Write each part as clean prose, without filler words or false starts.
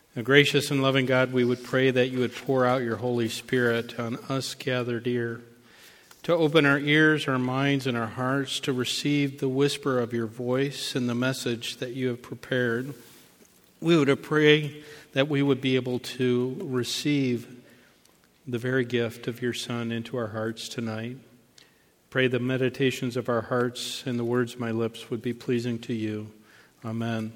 Now, gracious and loving God, we would pray that you would pour out your Holy Spirit on us gathered here, to open our ears, our minds, and our hearts to receive the whisper of your voice and the message that you have prepared. We would pray that we would be able to receive the very gift of your Son into our hearts tonight. Pray the meditations of our hearts and the words of my lips would be pleasing to you. Amen.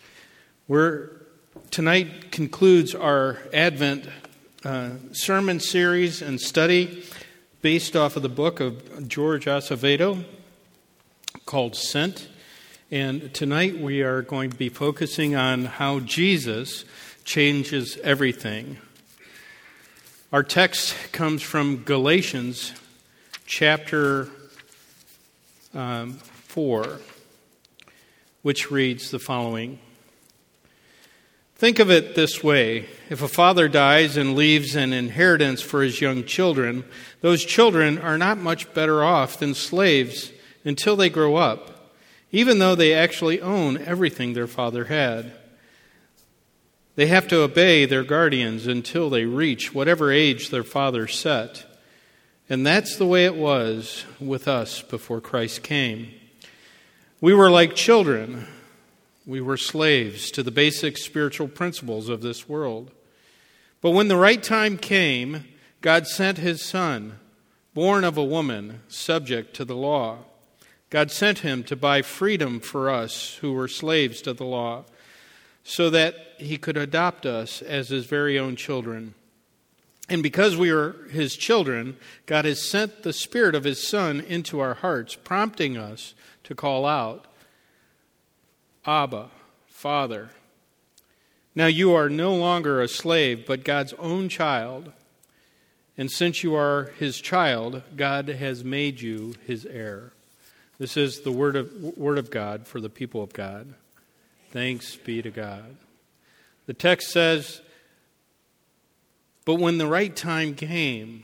Tonight concludes our Advent sermon series and study based off of the book of George Acevedo called Sent. And tonight we are going to be focusing on how Jesus changes everything. Our text comes from Galatians chapter 4, which reads the following. Think of it this way. If a father dies and leaves an inheritance for his young children, those children are not much better off than slaves until they grow up, even though they actually own everything their father had. They have to obey their guardians until they reach whatever age their father set. And that's the way it was with us before Christ came. We were like children. We were slaves to the basic spiritual principles of this world. But when the right time came, God sent his Son, born of a woman, subject to the law. God sent him to buy freedom for us who were slaves to the law, so that he could adopt us as his very own children. And because we are his children, God has sent the Spirit of his Son into our hearts, prompting us to call out, Abba, Father. Now you are no longer a slave, but God's own child. And since you are his child, God has made you his heir. This is the word of God for the people of God. Thanks be to God. The text says, but when the right time came,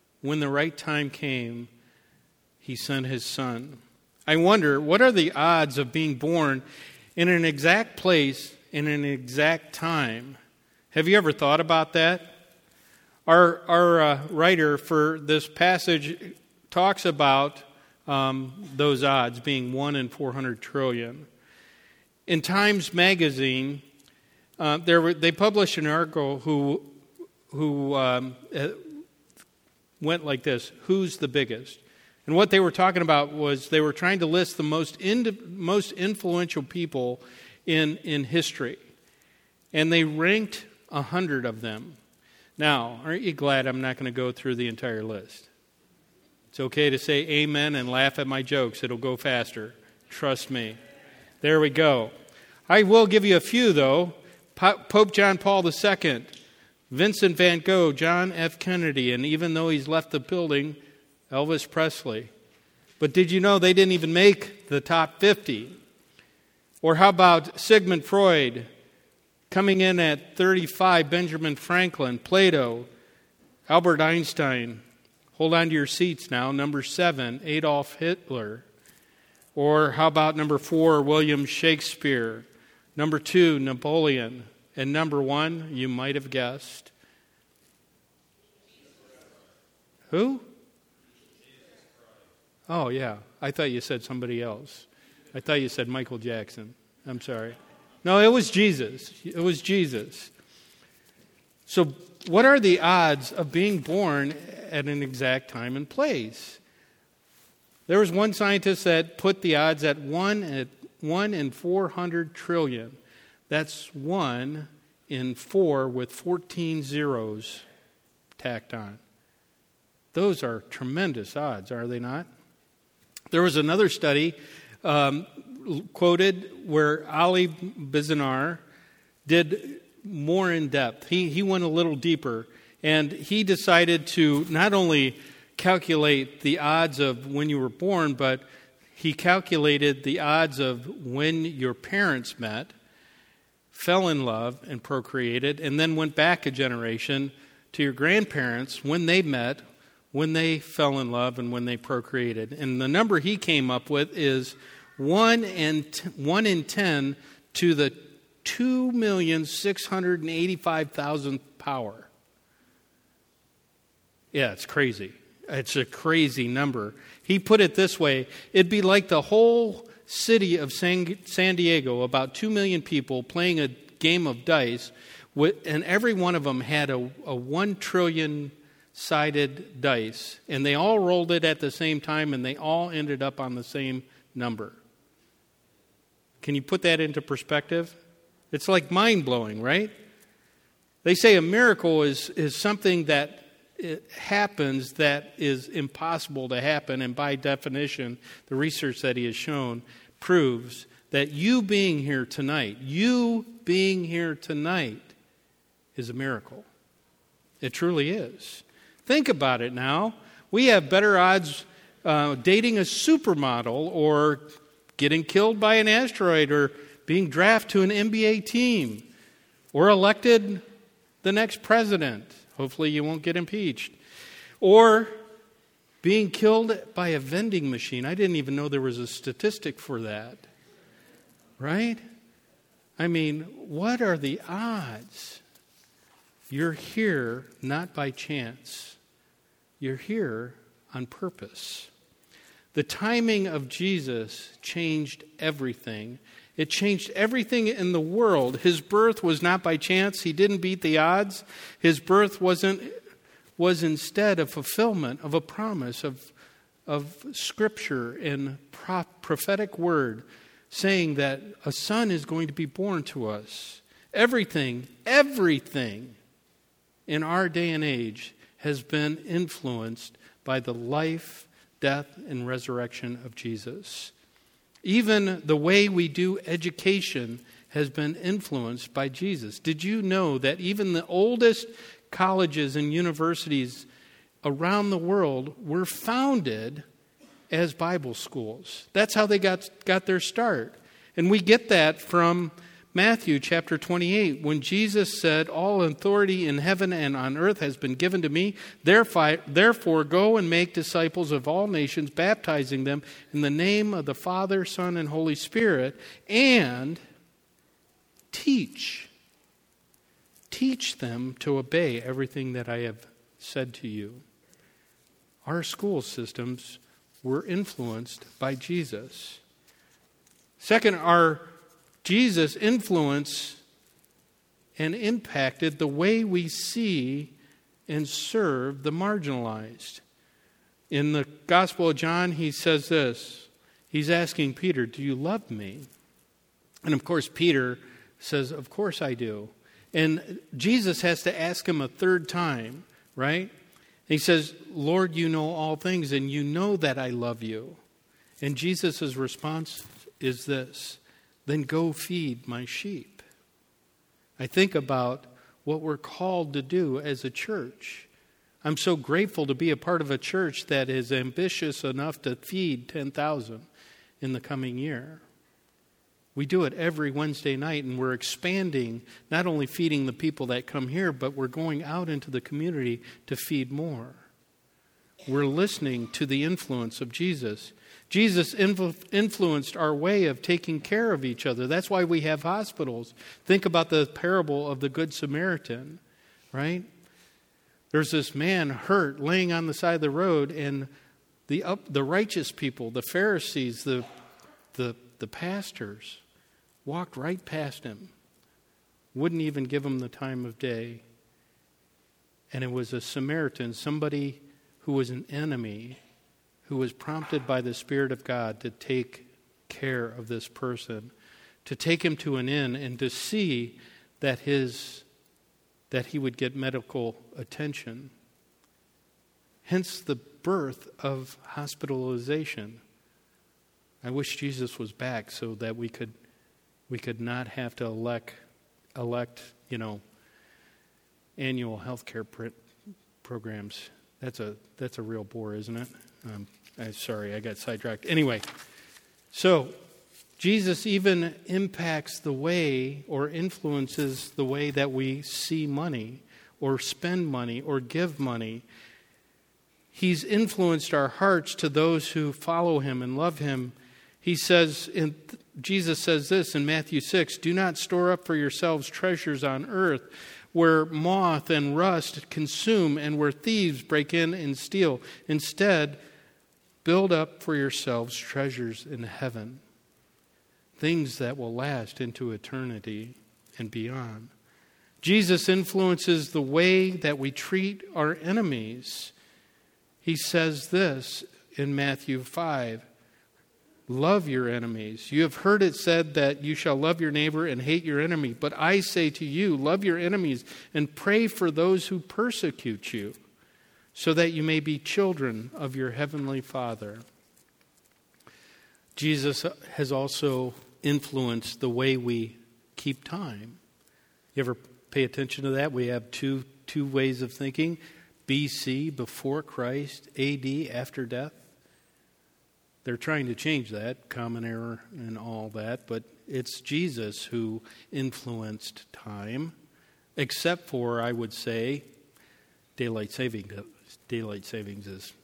he sent his Son. I wonder, what are the odds of being born in an exact place, in an exact time? Have you ever thought about that? Our writer for this passage talks about those odds being 1 in 400 trillion. In Times Magazine, they published an article who went like this: Who's the biggest? And what they were talking about was they were trying to list the most influential people in history. And they ranked 100 of them. Now, aren't you glad I'm not going to go through the entire list? It's okay to say amen and laugh at my jokes. It'll go faster. Trust me. There we go. I will give you a few, though. Pope John Paul II, Vincent van Gogh, John F. Kennedy, and even though he's left the building, Elvis Presley. But did you know they didn't even make the top 50? Or how about Sigmund Freud, coming in at 35, Benjamin Franklin, Plato, Albert Einstein. Hold on to your seats now. Number 7, Adolf Hitler. Or how about number 4, William Shakespeare. Number 2, Napoleon. And number 1, you might have guessed. Who? Oh, yeah. I thought you said somebody else. I thought you said Michael Jackson. I'm sorry. No, it was Jesus. It was Jesus. So what are the odds of being born at an exact time and place? There was one scientist that put the odds at 1 in 400 trillion. That's 1 in 4 with 14 zeros tacked on. Those are tremendous odds, are they not? There was another study quoted where Ali Bizanar did more in depth. He went a little deeper, and he decided to not only calculate the odds of when you were born, but he calculated the odds of when your parents met, fell in love, and procreated, and then went back a generation to your grandparents when they met, when they fell in love, and when they procreated. And the number he came up with is 1 in 10 to the 2,685,000 power. Yeah, it's crazy. It's a crazy number. He put it this way: it'd be like the whole city of San Diego, about 2 million people playing a game of dice, and every one of them had a 1 trillion sided dice, and they all rolled it at the same time, and they all ended up on the same number. Can you put that into perspective? It's like mind-blowing, right? They say a miracle is something that it happens that is impossible to happen, and by definition, the research that he has shown proves that you being here tonight is a miracle. It truly is. Think about it now. We have better odds dating a supermodel, or getting killed by an asteroid, or being drafted to an NBA team, or elected the next president. Hopefully you won't get impeached. Or being killed by a vending machine. I didn't even know there was a statistic for that. Right? I mean, what are the odds? You're here not by chance. You're here on purpose. The timing of Jesus changed everything. It changed everything in the world. His birth was not by chance. He didn't beat the odds. His birth was instead a fulfillment of a promise of Scripture and prophetic word, saying that a son is going to be born to us. Everything in our day and age has been influenced by the life, death, and resurrection of Jesus. Even the way we do education has been influenced by Jesus. Did you know that even the oldest colleges and universities around the world were founded as Bible schools? That's how they got their start. And we get that from Matthew chapter 28, when Jesus said, "All authority in heaven and on earth has been given to me. Therefore, go and make disciples of all nations, baptizing them in the name of the Father, Son, and Holy Spirit, and teach them to obey everything that I have said to you." Our school systems were influenced by Jesus. Second, Jesus influenced and impacted the way we see and serve the marginalized. In the Gospel of John, he says this. He's asking Peter, "Do you love me?" And of course, Peter says, "Of course I do." And Jesus has to ask him a third time, right? He says, "Lord, you know all things, and you know that I love you." And Jesus' response is this: "Then go feed my sheep." I think about what we're called to do as a church. I'm so grateful to be a part of a church that is ambitious enough to feed 10,000 in the coming year. We do it every Wednesday night, and we're expanding, not only feeding the people that come here, but we're going out into the community to feed more. We're listening to the influence of Jesus. Jesus influenced our way of taking care of each other. That's why we have hospitals. Think about the parable of the Good Samaritan, right? There's this man hurt, laying on the side of the road, and the righteous people, the Pharisees, the pastors, walked right past him, wouldn't even give him the time of day. And it was a Samaritan, somebody who was an enemy, who was prompted by the Spirit of God to take care of this person, to take him to an inn and to see that he would get medical attention. Hence the birth of hospitalization. I wish Jesus was back so that we could not have to elect annual health care programs. That's a real bore, isn't it? Sorry, I got sidetracked. Anyway, so Jesus even impacts the way or influences the way that we see money or spend money or give money. He's influenced our hearts to those who follow him and love him. He says Jesus says this in Matthew 6, "Do not store up for yourselves treasures on earth, where moth and rust consume and where thieves break in and steal. Instead, build up for yourselves treasures in heaven, things that will last into eternity and beyond." Jesus influences the way that we treat our enemies. He says this in Matthew 5, "Love your enemies. You have heard it said that you shall love your neighbor and hate your enemy. But I say to you, love your enemies and pray for those who persecute you, so that you may be children of your heavenly Father." Jesus has also influenced the way we keep time. You ever pay attention to that? We have two ways of thinking: BC, before Christ; AD, after death. They're trying to change that, common error and all that, but it's Jesus who influenced time, except for, I would say, daylight savings is.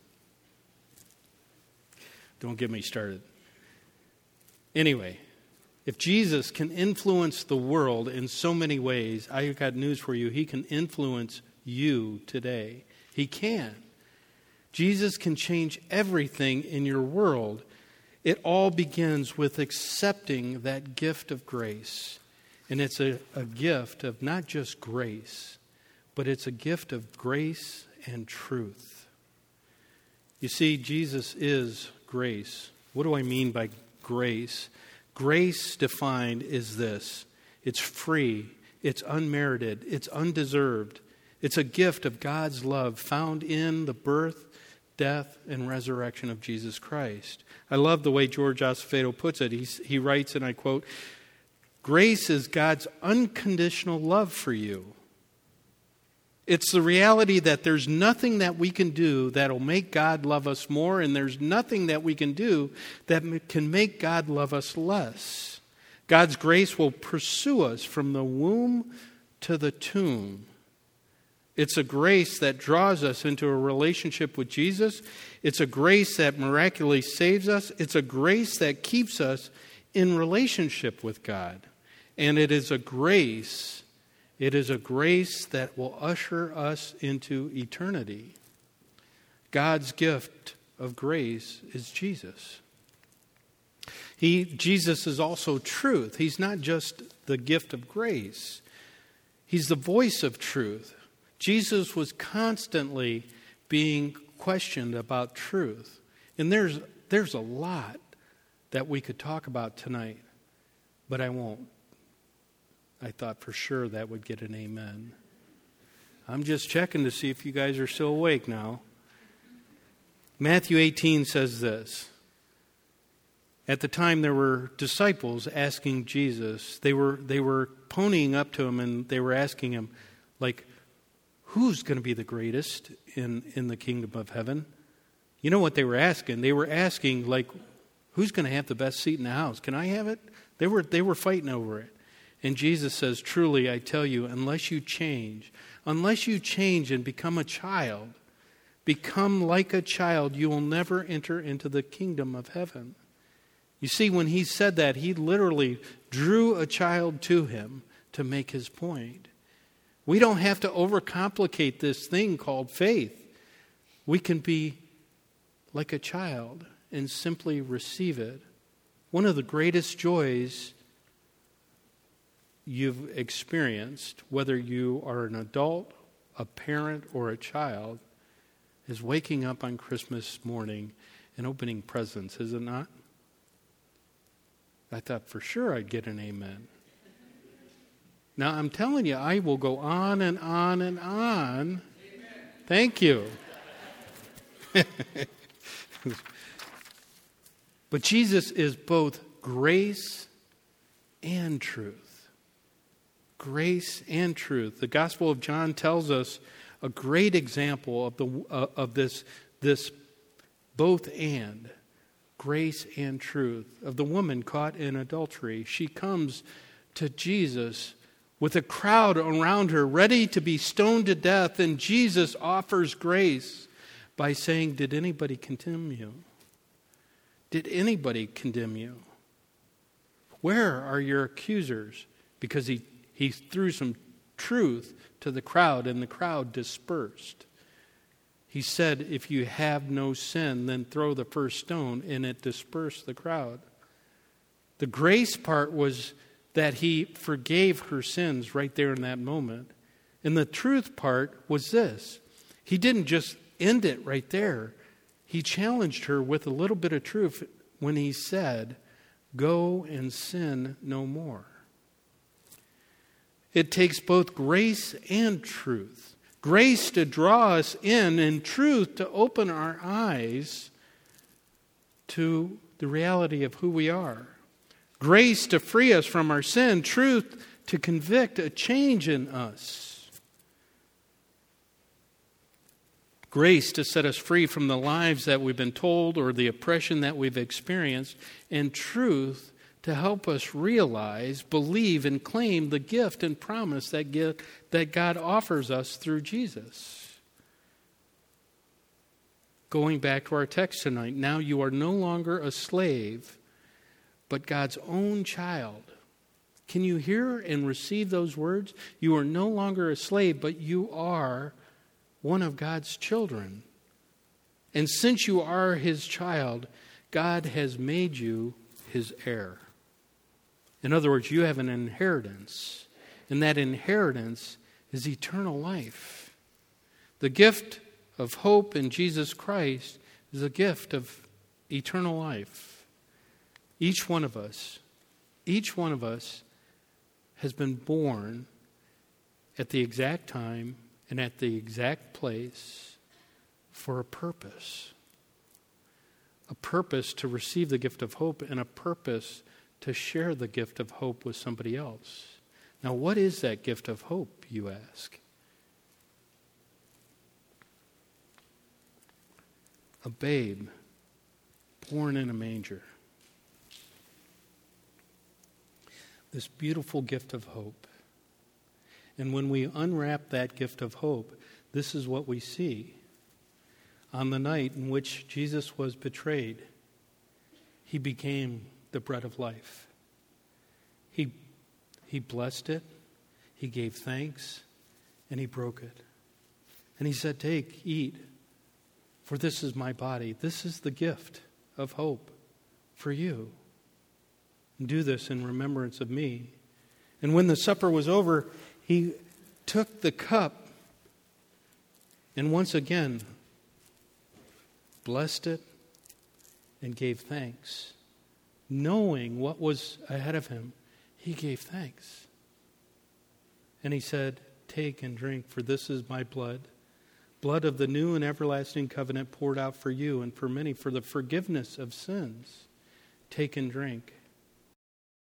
Don't get me started. Anyway, if Jesus can influence the world in so many ways, I've got news for you. He can influence you today. He can. Jesus can change everything in your world. It all begins with accepting that gift of grace. And it's a gift of not just grace, but it's a gift of grace and truth. You see, Jesus is grace. What do I mean by grace? Grace defined is this: it's free, it's unmerited, it's undeserved. It's a gift of God's love found in the birth, death, and resurrection of Jesus Christ. I love the way George Acevedo puts it. He writes, and I quote, "Grace is God's unconditional love for you. It's the reality that there's nothing that we can do that'll make God love us more, and there's nothing that we can do that can make God love us less. God's grace will pursue us from the womb to the tomb. It's a grace that draws us into a relationship with Jesus. It's a grace that miraculously saves us. It's a grace that keeps us in relationship with God. And it is a grace that will usher us into eternity. God's gift of grace is Jesus. Jesus is also truth. He's not just the gift of grace. He's the voice of truth. Jesus was constantly being questioned about truth. And there's a lot that we could talk about tonight, but I won't. I thought for sure that would get an amen. I'm just checking to see if you guys are still awake now. Matthew 18 says this. At the time, there were disciples asking Jesus. They were ponying up to him, and they were asking him, like, who's going to be the greatest in the kingdom of heaven? You know what they were asking? They were asking, like, who's going to have the best seat in the house? Can I have it? They were fighting over it. And Jesus says, truly, I tell you, unless you change and become a child, become like a child, you will never enter into the kingdom of heaven. You see, when he said that, he literally drew a child to him to make his point. We don't have to overcomplicate this thing called faith. We can be like a child and simply receive it. One of the greatest joys you've experienced, whether you are an adult, a parent, or a child, is waking up on Christmas morning and opening presents, is it not? I thought for sure I'd get an amen. Now, I'm telling you, I will go on and on and on. Amen. Thank you. But Jesus is both grace and truth. Grace and truth. The Gospel of John tells us a great example of this both and. Grace and truth. Of the woman caught in adultery. She comes to Jesus with a crowd around her ready to be stoned to death, and Jesus offers grace by saying, did anybody condemn you? Did anybody condemn you? Where are your accusers? Because he threw some truth to the crowd, and the crowd dispersed. He said, if you have no sin, then throw the first stone, and it dispersed the crowd. The grace part was that he forgave her sins right there in that moment. And the truth part was this. He didn't just end it right there. He challenged her with a little bit of truth when he said, go and sin no more. It takes both grace and truth. Grace to draw us in, and truth to open our eyes to the reality of who we are. Grace to free us from our sin. Truth to convict a change in us. Grace to set us free from the lies that we've been told or the oppression that we've experienced. And truth to help us realize, believe, and claim the gift and promise that God offers us through Jesus. Going back to our text tonight, now you are no longer a slave, but God's own child. Can you hear and receive those words? You are no longer a slave, but you are one of God's children. And since you are his child, God has made you his heir. In other words, you have an inheritance, and that inheritance is eternal life. The gift of hope in Jesus Christ is a gift of eternal life. Each one of us has been born at the exact time and at the exact place for a purpose. A purpose to receive the gift of hope, and a purpose to share the gift of hope with somebody else. Now, what is that gift of hope, you ask? A babe born in a manger. This beautiful gift of hope. And when we unwrap that gift of hope, this is what we see. On the night in which Jesus was betrayed, he became the bread of life. He blessed it, he gave thanks, and he broke it. And he said, take, eat, for this is my body. This is the gift of hope for you. And do this in remembrance of me. And when the supper was over, he took the cup and once again blessed it and gave thanks. Knowing what was ahead of him, he gave thanks. And he said, take and drink, for this is my blood, blood of the new and everlasting covenant poured out for you and for many for the forgiveness of sins. Take and drink.